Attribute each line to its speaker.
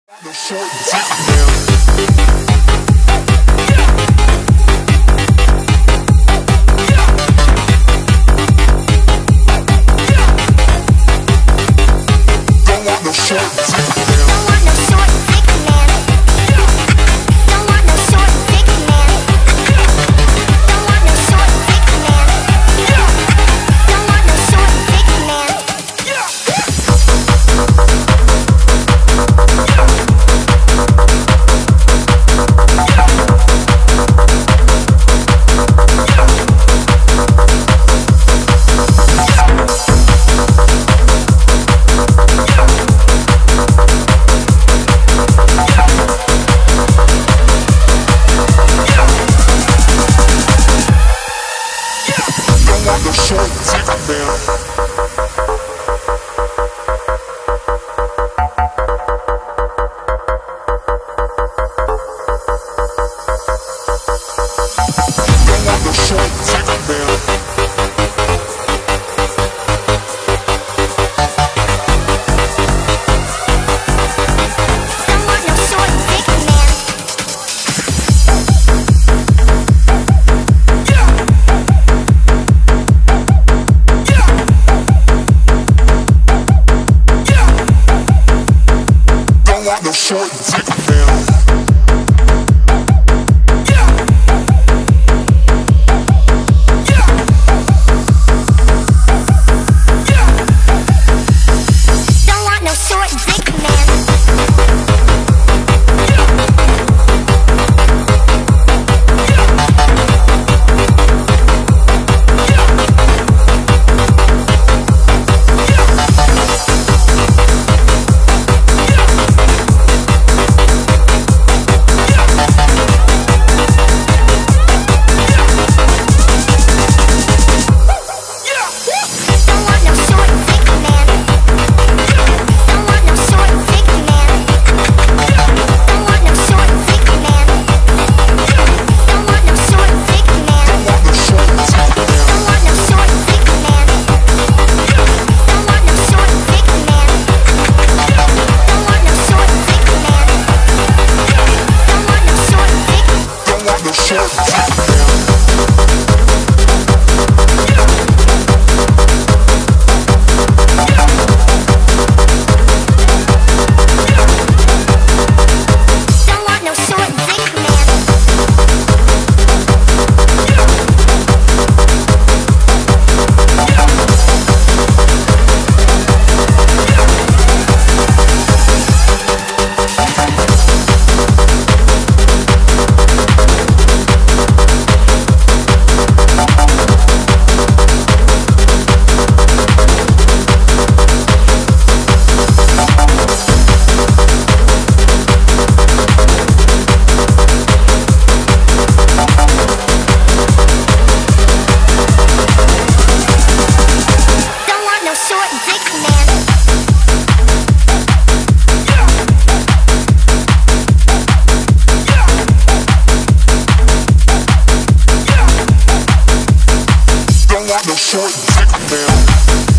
Speaker 1: No short dick man. Don't want no short dick man.
Speaker 2: Don't want no short dick man. Don't want no short dick man. Don't want no short dick man. Don't want no short dick man.
Speaker 1: No short dick man. Don't want no short dick man.
Speaker 2: Don't want no short dick man.
Speaker 1: Don't want no short dick man.
Speaker 2: Don't want no short dick man. Don't want no short dick man. Don't want no short dick man. Don't want no short dick man. Don't want no short dick man.
Speaker 1: Don't want no short dick man.
Speaker 2: Don't want no short dick man. Don't want no short dick man. Don't want no short dick man. Don't want no short dick.
Speaker 1: Don't want no short dick man.
Speaker 2: Don't want no short dick man. Don't want no short dick man.
Speaker 1: Don't want no short dick man.